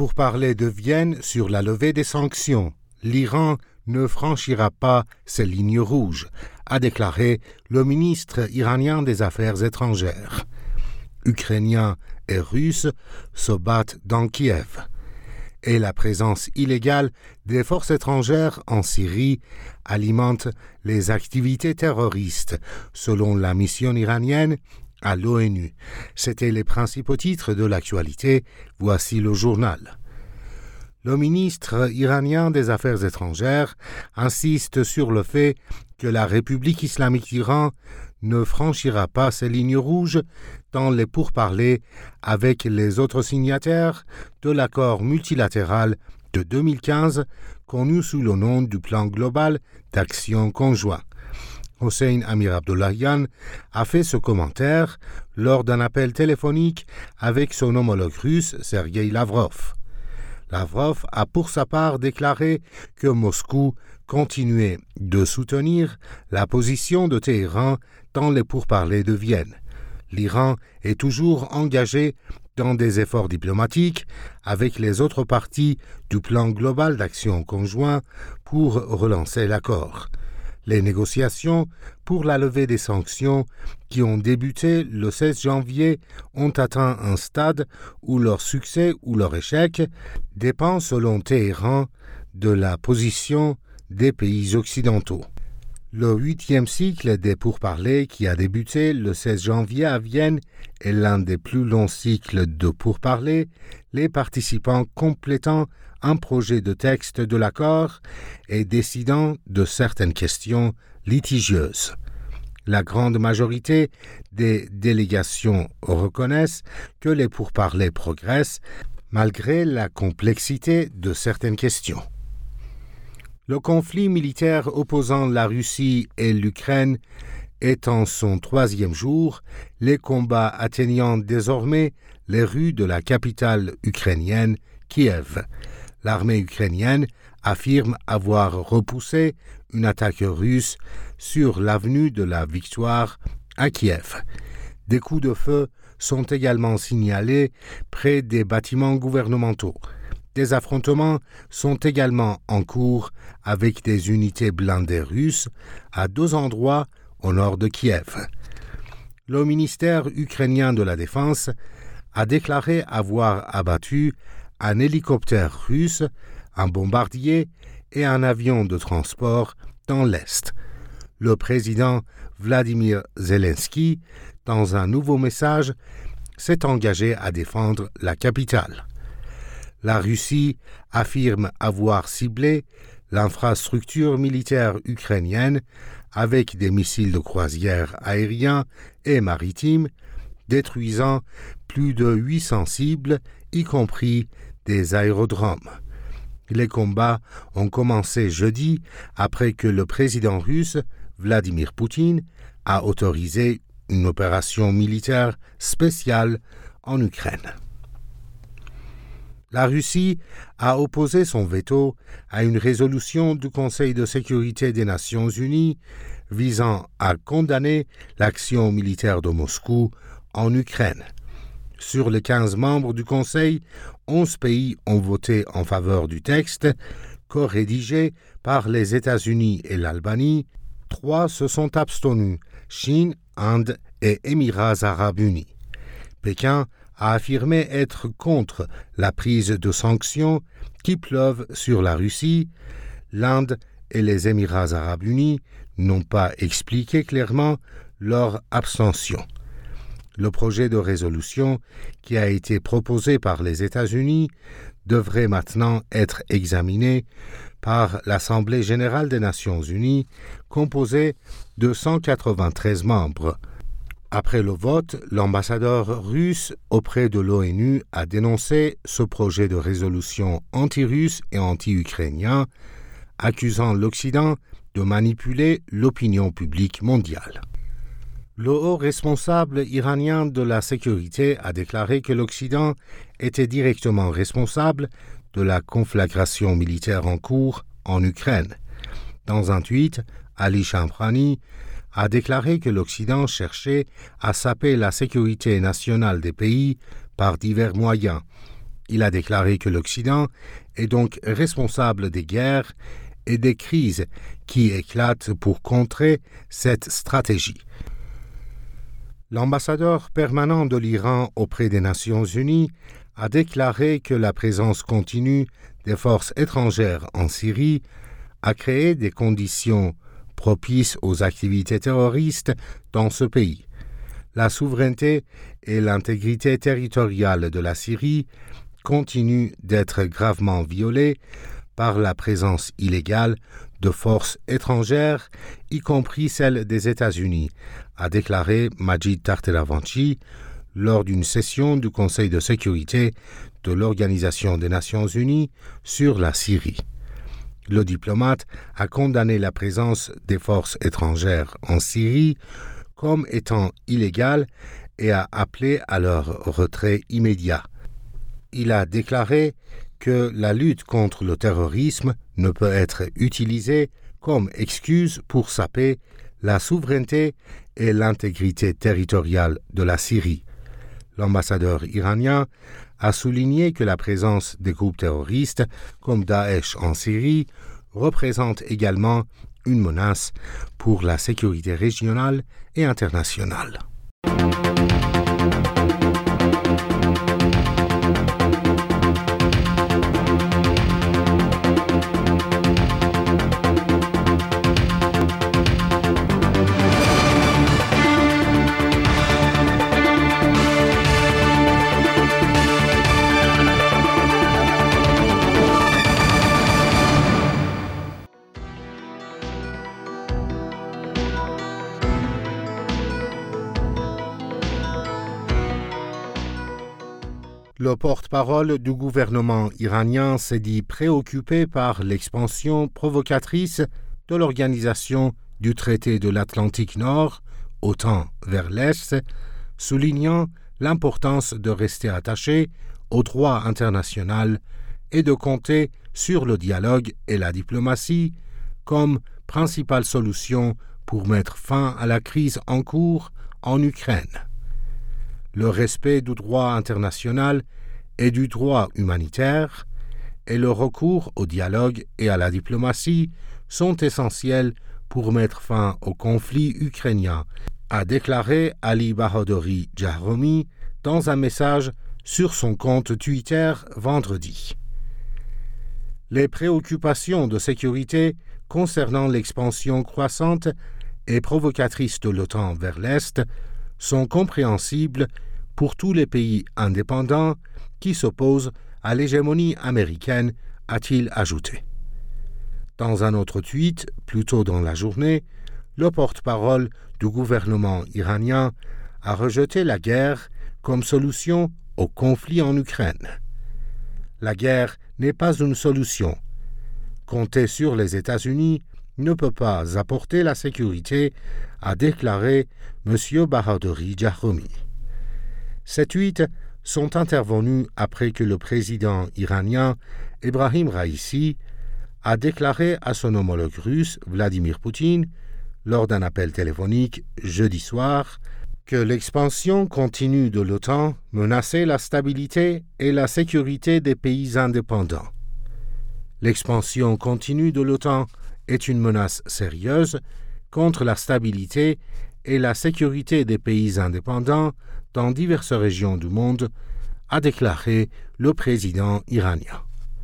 pourparlers de Vienne sur la levée des sanctions. L'Iran ne franchira pas ces lignes rouges, a déclaré le ministre iranien des Affaires étrangères. Ukrainiens et Russes se battent dans Kiev. Et la présence illégale des forces étrangères en Syrie alimente les activités terroristes, selon la mission iranienne à l'ONU. C'étaient les principaux titres de l'actualité. Voici le journal. Le ministre iranien des Affaires étrangères insiste sur le fait que la République islamique d'Iran ne franchira pas ces lignes rouges dans les pourparlers avec les autres signataires de l'accord multilatéral de 2015 connu sous le nom du Plan global d'action conjoint. Hossein Amir-Abdollahian a fait ce commentaire lors d'un appel téléphonique avec son homologue russe Sergueï Lavrov. Lavrov a pour sa part déclaré que Moscou continuait de soutenir la position de Téhéran dans les pourparlers de Vienne. L'Iran est toujours engagé dans des efforts diplomatiques avec les autres parties du plan global d'action conjoint pour relancer l'accord. Les négociations pour la levée des sanctions qui ont débuté le 16 janvier ont atteint un stade où leur succès ou leur échec dépend selon Téhéran de la position des pays occidentaux. Le 8e cycle des pourparlers qui a débuté le 16 janvier à Vienne est l'un des plus longs cycles de pourparlers, les participants complétant un projet de texte de l'accord et décidant de certaines questions litigieuses. La grande majorité des délégations reconnaissent que les pourparlers progressent malgré la complexité de certaines questions. Le conflit militaire opposant la Russie et l'Ukraine est en son 3e jour, les combats atteignant désormais les rues de la capitale ukrainienne, Kiev. L'armée ukrainienne affirme avoir repoussé une attaque russe sur l'avenue de la Victoire à Kiev. Des coups de feu sont également signalés près des bâtiments gouvernementaux. Des affrontements sont également en cours avec des unités blindées russes à 2 endroits au nord de Kiev. Le ministère ukrainien de la Défense a déclaré avoir abattu un hélicoptère russe, un bombardier et un avion de transport dans l'Est. Le président Vladimir Zelensky, dans un nouveau message, s'est engagé à défendre la capitale. La Russie affirme avoir ciblé l'infrastructure militaire ukrainienne avec des missiles de croisière aériens et maritimes, détruisant plus de 800 cibles, y compris des aérodromes. Les combats ont commencé jeudi après que le président russe, Vladimir Poutine, a autorisé une opération militaire spéciale en Ukraine. La Russie a opposé son veto à une résolution du Conseil de sécurité des Nations unies visant à condamner l'action militaire de Moscou en Ukraine. Sur les 15 membres du Conseil, 11 pays ont voté en faveur du texte, co-rédigé par les États-Unis et l'Albanie. 3 se sont abstenus, Chine, Inde et Émirats arabes unis. Pékin a affirmé être contre la prise de sanctions qui pleuvent sur la Russie. L'Inde et les Émirats arabes unis n'ont pas expliqué clairement leur abstention. Le projet de résolution qui a été proposé par les États-Unis devrait maintenant être examiné par l'Assemblée générale des Nations unies, composée de 193 membres. Après le vote, l'ambassadeur russe auprès de l'ONU a dénoncé ce projet de résolution anti-russe et anti-ukrainien, accusant l'Occident de manipuler l'opinion publique mondiale. Le haut responsable iranien de la sécurité a déclaré que l'Occident était directement responsable de la conflagration militaire en cours en Ukraine. Dans un tweet, Ali Shamkhani a déclaré que l'Occident cherchait à saper la sécurité nationale des pays par divers moyens. Il a déclaré que l'Occident est donc responsable des guerres et des crises qui éclatent pour contrer cette stratégie. L'ambassadeur permanent de l'Iran auprès des Nations Unies a déclaré que la présence continue des forces étrangères en Syrie a créé des conditions propices aux activités terroristes dans ce pays. La souveraineté et l'intégrité territoriale de la Syrie continuent d'être gravement violées par la présence illégale de forces étrangères, y compris celles des États-Unis, a déclaré Majid Tahteravanchi lors d'une session du Conseil de sécurité de l'Organisation des Nations Unies sur la Syrie. Le diplomate a condamné la présence des forces étrangères en Syrie comme étant illégale et a appelé à leur retrait immédiat. Il a déclaré que la lutte contre le terrorisme ne peut être utilisée comme excuse pour saper la souveraineté et l'intégrité territoriale de la Syrie. L'ambassadeur iranien a souligné que la présence des groupes terroristes comme Daesh en Syrie représente également une menace pour la sécurité régionale et internationale. Le porte-parole du gouvernement iranien s'est dit préoccupé par l'expansion provocatrice de l'Organisation du traité de l'Atlantique Nord, OTAN vers l'Est, soulignant l'importance de rester attaché au droit international et de compter sur le dialogue et la diplomatie comme principale solution pour mettre fin à la crise en cours en Ukraine. Le respect du droit international et du droit humanitaire et le recours au dialogue et à la diplomatie sont essentiels pour mettre fin au conflit ukrainien, a déclaré Ali Bahadouri Jahromi dans un message sur son compte Twitter vendredi. Les préoccupations de sécurité concernant l'expansion croissante et provocatrice de l'OTAN vers l'Est sont compréhensibles pour tous les pays indépendants qui s'opposent à l'hégémonie américaine, a-t-il ajouté. Dans un autre tweet, plus tôt dans la journée, le porte-parole du gouvernement iranien a rejeté la guerre comme solution au conflit en Ukraine. La guerre n'est pas une solution. Compter sur les États-Unis ne peut pas apporter la sécurité, a déclaré M. Bahadouri Jahromi. Ces tweets sont intervenus après que le président iranien Ebrahim Raïssi a déclaré à son homologue russe Vladimir Poutine, lors d'un appel téléphonique jeudi soir, que l'expansion continue de l'OTAN menaçait la stabilité et la sécurité des pays indépendants. L'expansion continue de l'OTAN est une menace sérieuse contre la stabilité et la sécurité des pays indépendants dans diverses régions du monde, a déclaré le président iranien.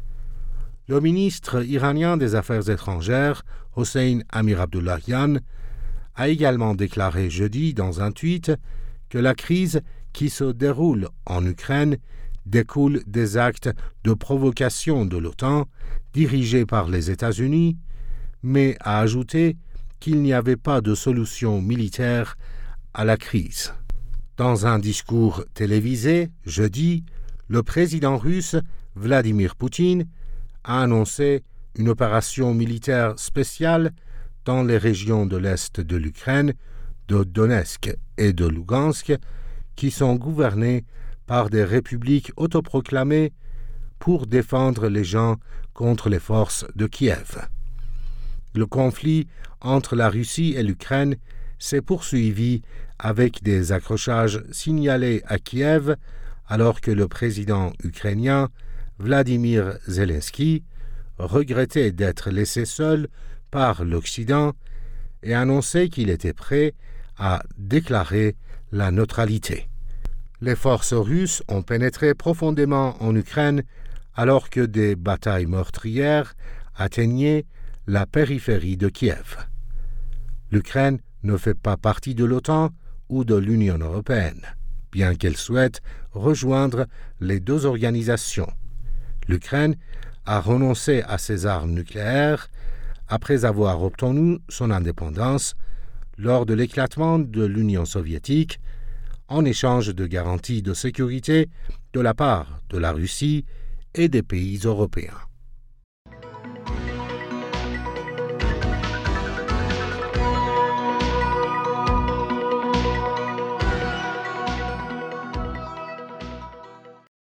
Le ministre iranien des Affaires étrangères, Hossein Amir-Abdollahian, a également déclaré jeudi dans un tweet que la crise qui se déroule en Ukraine découle des actes de provocation de l'OTAN dirigés par les États-Unis, mais a ajouté qu'il n'y avait pas de solution militaire à la crise. Dans un discours télévisé jeudi, le président russe Vladimir Poutine a annoncé une opération militaire spéciale dans les régions de l'Est de l'Ukraine, de Donetsk et de Lugansk, qui sont gouvernées par des républiques autoproclamées pour défendre les gens contre les forces de Kiev. Le conflit entre la Russie et l'Ukraine s'est poursuivi avec des accrochages signalés à Kiev alors que le président ukrainien Vladimir Zelensky regrettait d'être laissé seul par l'Occident et annonçait qu'il était prêt à déclarer la neutralité. Les forces russes ont pénétré profondément en Ukraine alors que des batailles meurtrières atteignaient la périphérie de Kiev. L'Ukraine ne fait pas partie de l'OTAN ou de l'Union européenne, bien qu'elle souhaite rejoindre les deux organisations. L'Ukraine a renoncé à ses armes nucléaires après avoir obtenu son indépendance lors de l'éclatement de l'Union soviétique en échange de garanties de sécurité de la part de la Russie et des pays européens.